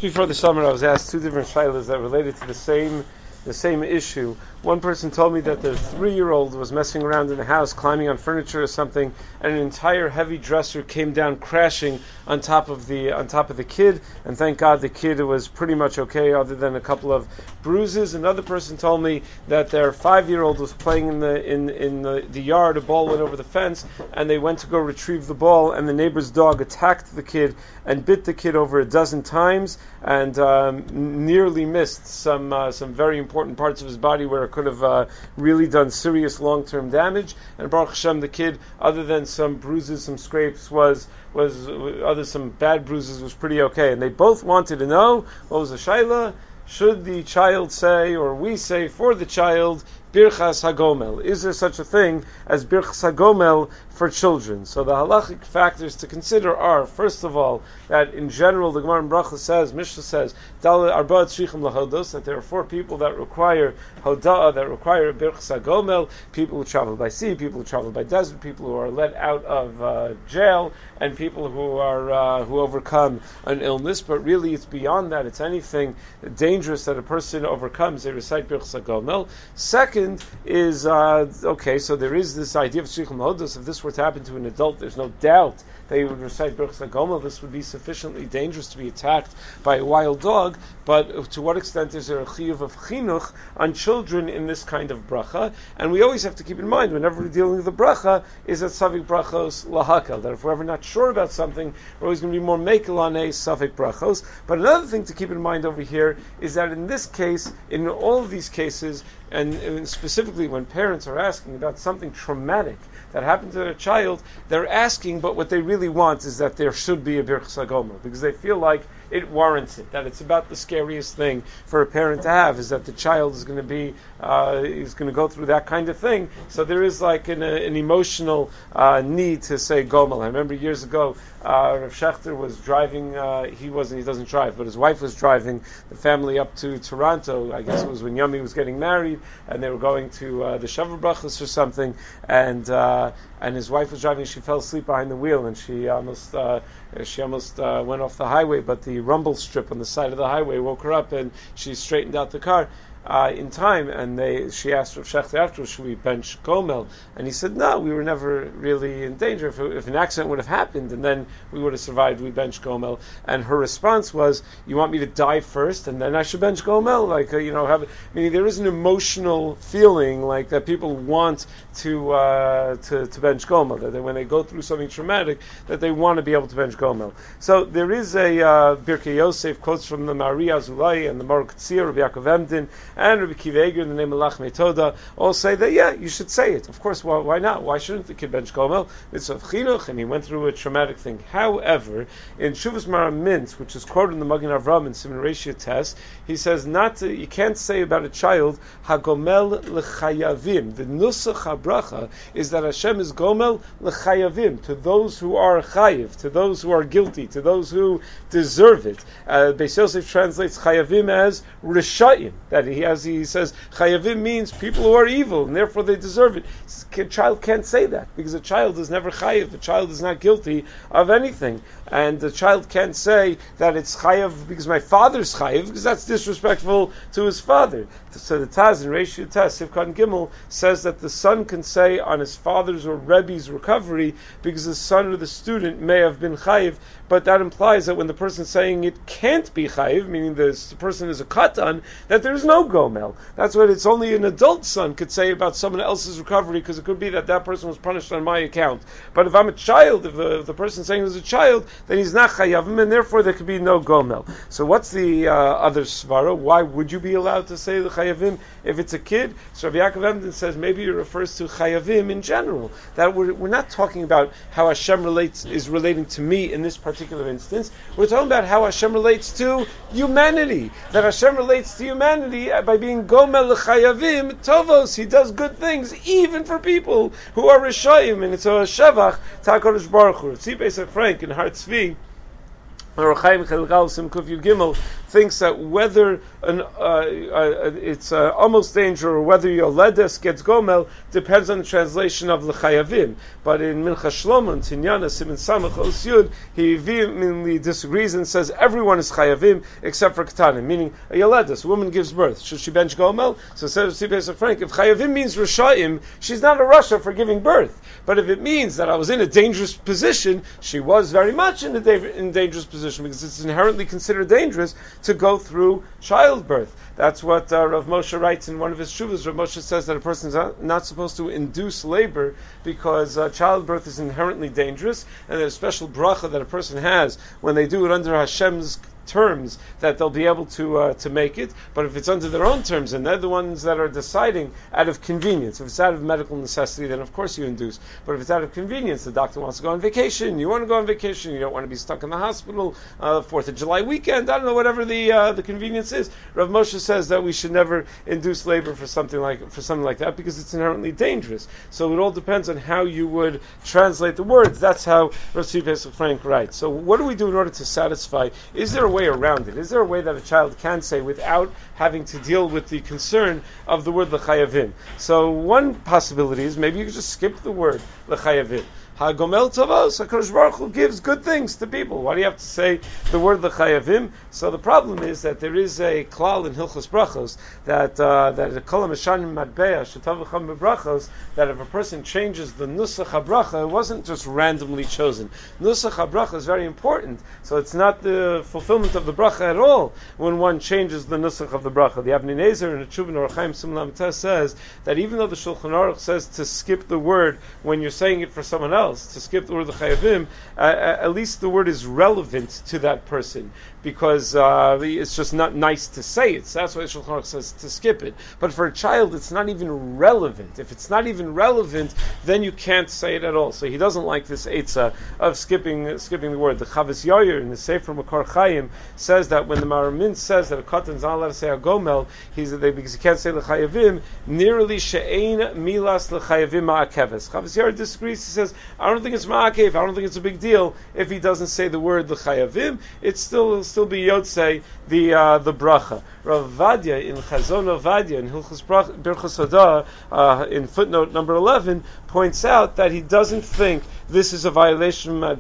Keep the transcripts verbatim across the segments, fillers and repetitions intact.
before the summer, I was asked two different shaylas that related to the same the same issue. One person told me that their three-year-old was messing around in the house, climbing on furniture or something, and an entire heavy dresser came down crashing on top of the on top of the kid. And thank God the kid was pretty much okay, other than a couple of bruises. Another person told me that their five-year-old was playing in the in in the, the yard. A ball went over the fence, and they went to go retrieve the ball, and the neighbor's dog attacked the kid and bit the kid over a dozen times, and um, nearly missed some uh, some very important parts of his body where it could have uh, really done serious long-term damage. And Baruch Hashem, the kid, other than some bruises, some scrapes, was was other some bad bruises, was pretty okay. And they both wanted to know what was the shayla. Should the child say, or we say for the child, Birchas HaGomel? Is there such a thing as Birchas HaGomel for children? So the halachic factors to consider are, first of all, that in general, the Gemara in Bracha says, Mishnah says, that there are four people that require Hoda'ah, that require Birchas HaGomel: people who travel by sea, people who travel by desert, people who are let out of uh, jail, and people who are uh, who overcome an illness. But really, it's beyond that. It's anything dangerous that a person overcomes. They recite Birchas HaGomel. Second is, uh, okay, so there is this idea of Shrichim Hodos. If this were to happen to an adult, there's no doubt that he would recite Birchas HaGomel. This would be sufficiently dangerous to be attacked by a wild dog. But to what extent is there a chiyuv of chinuch on children in this kind of bracha? And we always have to keep in mind, whenever we're dealing with the bracha, is that Savik Brachos Lahakel, that if we're ever not sure about something, we're always going to be more Mekel on a Savik Brachos. But another thing to keep in mind over here is that in this case, in all of these cases, and, and specifically when parents are asking about something traumatic that happened to their child, they're asking, but what they really want is that there should be a Birchas HaGomel, because they feel like it warrants it, that it's about the scariest thing for a parent to have, is that the child is going to be, uh, is going to go through that kind of thing. So there is like an, uh, an emotional uh, need to say Gomel. I remember years ago, uh, Rav Shechter was driving, uh, he wasn't, he doesn't drive, but his wife was driving the family up to Toronto. I guess it was when Yummy was getting married, and they were going to uh, the Shavuot Brachos or something, and uh, and his wife was driving. She fell asleep behind the wheel, and she almost uh, she almost uh, went off the highway, but the rumble strip on the side of the highway woke her up, and she straightened out the car uh, in time. And they, she asked Rav Shechter afterwards, should we bench Gomel? And he said, no, we were never really in danger. If, if an accident would have happened and then we would have survived, we bench Gomel. And her response was, you want me to die first and then I should bench Gomel? Like, uh, you know, have, meaning there is an emotional feeling like that people want to uh, to, to bench Gomel, that they, when they go through something traumatic, that they want to be able to bench Gomel. So there is a uh, Birkei Yosef, quotes from the Mari Azulai and the Moruk Tzir, Rabbi Yaakov Emden, and Rabbi Kiva Eger in the name of Lachmei Toda, all say that, yeah, you should say it. Of course, why, why not? Why shouldn't the kid bench Gomel? It's of Chinuch, and he went through a traumatic thing. However, in Shuvas Maramint, which is quoted in the Magen Avram in Siman Reish Tes, he says not to, you can't say about a child, Hagomel l'chayavim. The Nusach HaBracha is that Hashem is Gomel l'chayavim, to those who are chayiv, to those who are guilty, to those who deserve it. Uh, Beis Yosef translates chayavim as rishayim, that he as he says chayavim means people who are evil and therefore they deserve it. A child can't say that because a child is never chayiv. The child is not guilty of anything, and the child can't say that it's chayiv because my father's chayiv, because that's disrespectful to his father. So the Taz in Reish Tes Sivkot Gimel says that the son can say on his father's or Rebbe's recovery because the son or the student may have been chayiv, but that implies that when the person is saying it can't be chayiv, meaning the person is a katan, that there's no gomel. That's what it's only an adult son could say about someone else's recovery, because it could be that that person was punished on my account. But if I'm a child, if, uh, if the person saying is a child, then he's not chayavim, and therefore there could be no gomel. So what's the uh, other svara? Why would you be allowed to say the chayavim if it's a kid? So Rabbi Yaakov Emden says maybe it refers to chayavim in general. That we're, we're not talking about how Hashem relates is relating to me in this particular instance. We're talking about how Hashem relates to humanity. That Hashem relates to humanity by being gomel l'chayavim tovos. He does good things even for people who are rishayim, and it's a shevach to HaKadosh Baruch Hu. Tzvi Pesach Frank in Har Tzvi thinks that whether an, uh, uh, it's uh, almost danger or whether Yoledes gets Gomel depends on the translation of L'chayavim. But in Mincha Shlomo and Tinyana Siman Samach Os Yud, he vehemently disagrees and says everyone is Chayavim except for Ketanim, meaning a Yoledes, a woman gives birth. Should she bench Gomel? So says Tzipes Frank, if Chayavim means Rishayim, she's not a Rasha for giving birth. But if it means that I was in a dangerous position, she was very much in a da- in dangerous position because it's inherently considered dangerous to go through childbirth. That's what uh, Rav Moshe writes in one of his shuvas. Rav Moshe says that a person is not supposed to induce labor because uh, childbirth is inherently dangerous, and there's a special bracha that a person has when they do it under Hashem's terms that they'll be able to uh, to make it. But if it's under their own terms and they're the ones that are deciding out of convenience, if it's out of medical necessity, then of course you induce. But if it's out of convenience, the doctor wants to go on vacation, you want to go on vacation, you don't want to be stuck in the hospital, uh, Fourth of July weekend, I don't know, whatever the uh, the convenience is. Rav Moshe says that we should never induce labor for something like for something like that because it's inherently dangerous. So it all depends on how you would translate the words. That's how Rav Tzvi Frank writes. So what do we do in order to satisfy? Is there a way around it? Is there a way that a child can say without having to deal with the concern of the word l'chayavim? So one possibility is maybe you could just skip the word l'chayavim. HaGomel Tovos, HaKadosh Baruch Hu gives good things to people. Why do you have to say the word l'chayavim? So the problem is that there is a klal in Hilchos Brachos that uh, that a kol ha'mishanim matbeah shetavacham bebrachos, that if a person changes the nusach habracha, it wasn't just randomly chosen. Nusach habracha is very important, so it's not the fulfillment of the bracha at all when one changes the nusach of the bracha. The Avnei Nezer in the Chuvin Orach Chaim Simlam Teh says that even though the Shulchan Aruch says to skip the word when you're saying it for someone else, to skip the word l'chayavim, uh, at least the word is relevant to that person because uh, it's just not nice to say it. So that's why Shulchan Aruch says to skip it. But for a child, it's not even relevant. If it's not even relevant, then you can't say it at all. So he doesn't like this eitzah of skipping uh, skipping the word. The Chavis Yair in the Sefer Makor Chaim says that when the Maramin says that a katan is not allowed to say agomel, he's they, because he can't say l'chayavim, nearly she'ein milas l'chayavim ma'akeves. Chavis Yair disagrees. He says, I don't think it's ma'akev. I don't think it's a big deal if he doesn't say the word l'chayavim. It's still it'll still be yotzei the uh, the bracha. Rav Vadia in Chazon Vadia in Hilchos Birchos Hadah uh, in footnote number eleven points out that he doesn't think this is a violation of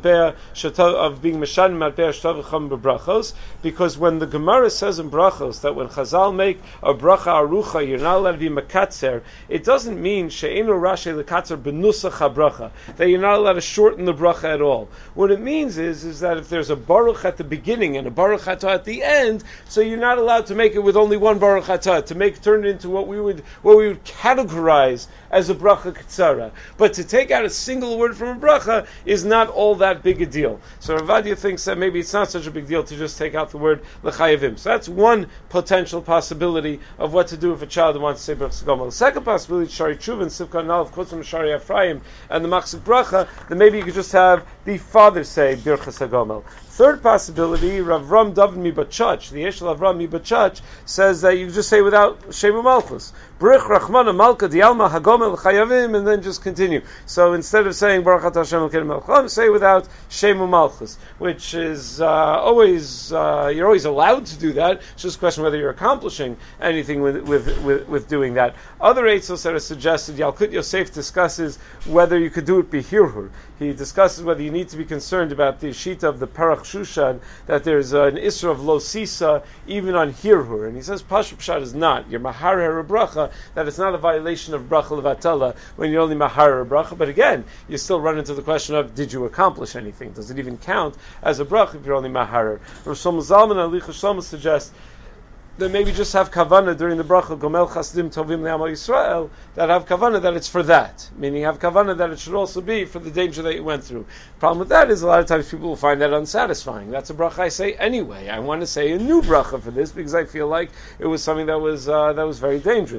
being Meshan Matbeah Shtavacham B'brachos, because when the Gemara says in Brachos that when Chazal make a bracha arucha, you're not allowed to be makatzer, it doesn't mean she'enu rashi lekatzer b'nusach habracha, that you're not allowed to shorten the bracha at all. What it means is, is that if there's a baruch at the beginning and a baruch atah at the end, so you're not allowed to make it with only one baruch atah, to make turn it into what we would what we would categorize as a bracha katsara. But to take out a single word from a bracha is not all that big a deal. So Rav Vadia thinks that maybe it's not such a big deal to just take out the word l'chayavim. So that's one potential possibility of what to do if a child wants to say Birchas Gomel. The second possibility, Shari Chuvin, Sivkan Nalav, Kotzim Shari Ephraim, and the Machzik Bracha, then maybe you could just have the father say Birchas Gomel. Third possibility, Rav Ram David Mibachach, the Eshel Avram Mibachach, says that you just say without Shemu Malchus. Brich Rachmana Malka Dialma Hagomel Chayavim, and then just continue. So instead of saying Baruch Atah Hashem Elokeinu Melech, say without Shemu Malchus, which is uh, always, uh, you're always allowed to do that. It's just a question whether you're accomplishing anything with with, with, with doing that. Other eitzos that are suggested, Yalkut Yosef discusses whether you could do it bihirhur. He discusses whether you need to be concerned about the shita of the Parach Shushan, that there's uh, an isra of lo sisa even on hirhur, and he says Pashup Pshat is not. You're mahar her bracha, that it's not a violation of bracha levatala when you only mahar her bracha. But again, you still run into the question of did you accomplish anything? Does it even count as a bracha if you're only mahar? Rav Shlomo Zalman Ali Shlomo suggests that maybe just have kavana during the bracha Gomel Chasdim Tovim Le'amal Yisrael, that have kavana that it's for that, meaning have kavana that it should also be for the danger that you went through. Problem with that is a lot of times people will find that unsatisfying. That's a bracha I say anyway. I want to say a new bracha for this because I feel like it was something that was uh, that was very dangerous.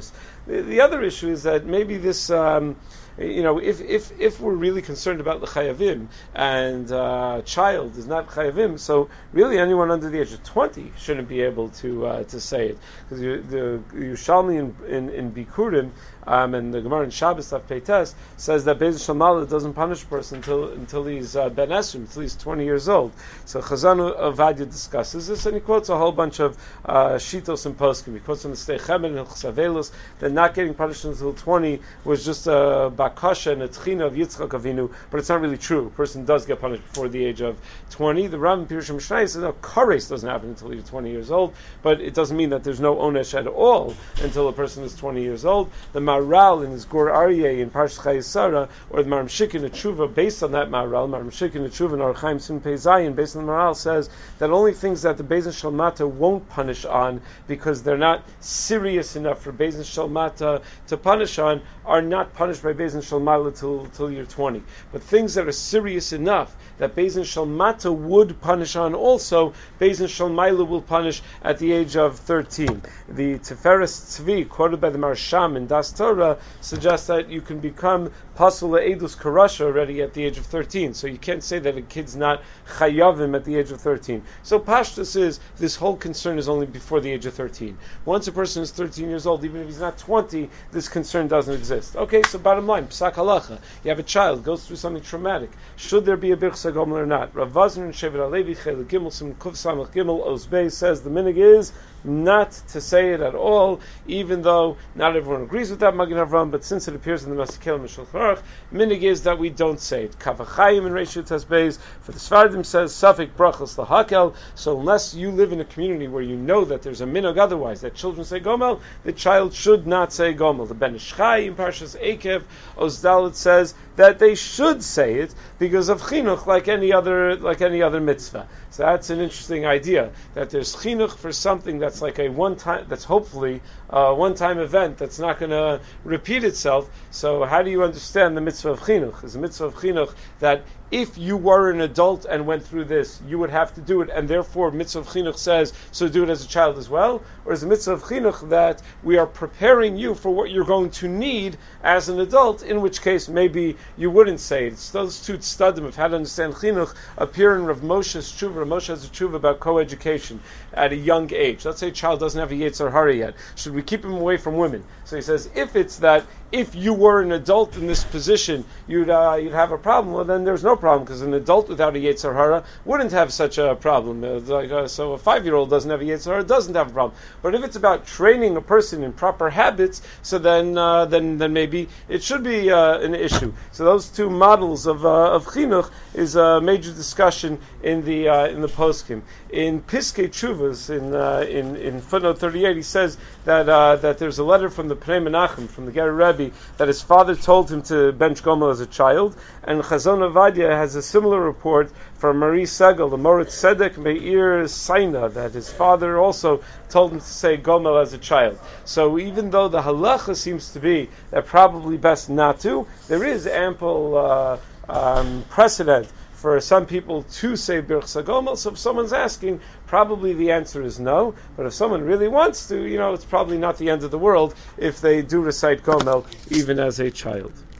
The, the other issue is that maybe this. Um, You know, if, if, if we're really concerned about the chayavim and uh, child is not chayavim, so really anyone under the age of twenty shouldn't be able to uh, to say it, because the Yerushalmi in, in, in Bikurim um, and the Gemara in Shabbos Daf Peites says that Beis Shalmala doesn't punish a person until until he's uh, ben esrim, until he's twenty years old. So Chazan Ovadia discusses this, and he quotes a whole bunch of uh, shitos and poskim. He quotes from the Stei Chemen and Chsavelos that not getting punished until twenty was just a Kasha and a tchina of Yitzchak Avinu, but it's not really true. A person does get punished before the age of twenty. The Ram Pirush Mishnah says no, kares doesn't happen until you're twenty years old, but it doesn't mean that there's no onesh at all until a person is twenty years old. The Maral in his Gur Aryeh in Parsh Chayesara, or the Maram Shik in a Tshuva, based on that Maral, Maram Shik in a Tshuva in Archaim Sim Pei Zayin, based on the Maral, says that only things that the Beis Shalmata won't punish on, because they're not serious enough for Beis Shalmata to punish on, are not punished by Beis Shalmata till till you're twenty. But things that are serious enough that Beis Shalmata would punish on also, Beis Shalmaila will punish at the age of thirteen. The Tiferes Tzvi, quoted by the Marsham in Das Torah, suggests that you can become Pasul Eidus Karasha already at the age of thirteen. So you can't say that a kid's not Chayavim at the age of thirteen. So Pashtus is, this whole concern is only before the age of thirteen. Once a person is thirteen years old, even if he's not twenty, this concern doesn't exist. Okay, so bottom line, Psak Halacha, you have a child, goes through something traumatic. Should there be a Birchsa Gomel or not? Rav Vazner and Shevet Alevi, Chel Gimel, Sim Kuf Samach Gimel, Osbei says the minig is not to say it at all, even though not everyone agrees with that Magen Avram, but since it appears in the Masakel Mishul Charach, minig is that we don't say it. Kavachayim in Reishu Tasbeis, for the Sfardim says, Safik Brachos Lahakel, so unless you live in a community where you know that there's a minog otherwise, that children say Gomel, the child should not say Gomel. The Ben Ish Chai in Parshas Ekev, Ozdalit says that they should say it because of chinuch, like any other like any other mitzvah. So that's an interesting idea, that there's chinuch for something that's like a one time, that's hopefully a one-time event that's not going to repeat itself. So how do you understand the mitzvah of chinuch? Is the mitzvah of chinuch that if you were an adult and went through this, you would have to do it, and therefore mitzvah of chinuch says, so do it as a child as well? Or is the mitzvah of chinuch that we are preparing you for what you're going to need as an adult, in which case maybe you wouldn't say it? It's those two tzadim of how to understand chinuch appear in Rav Moshe's tshuva. Rav Moshe has a tshuva about co-education at a young age. Let's say a child doesn't have a Yetzer Hara yet. Should we keep him away from women? So he says, if it's that, if you were an adult in this position, you'd uh, you'd have a problem. Well, then there's no problem, because an adult without a Yetzer Hara wouldn't have such a problem. Uh, like, uh, so a five-year-old doesn't have a Yetzer Hara, doesn't have a problem. But if it's about training a person in proper habits, so then uh, then then maybe it should be uh, an issue. So those two models of uh, of chinuch is a major discussion in the uh, in the poskim. In Piskei Tshuvas, in uh, in in footnote thirty-eight, he says that uh, that there's a letter from the Pnei Menachem, from the Ger Rebbe, that his father told him to bench Gomel as a child, and Chazon Ovadia has a similar report from Marie Segel, the Moritz Tzedek Meir Saina, that his father also told him to say Gomel as a child. So even though the halacha seems to be that probably best not to, there is ample uh, um, precedent for some people to say Birchsa Gomel. So if someone's asking, probably the answer is no. But if someone really wants to, you know, it's probably not the end of the world if they do recite Gomel even as a child.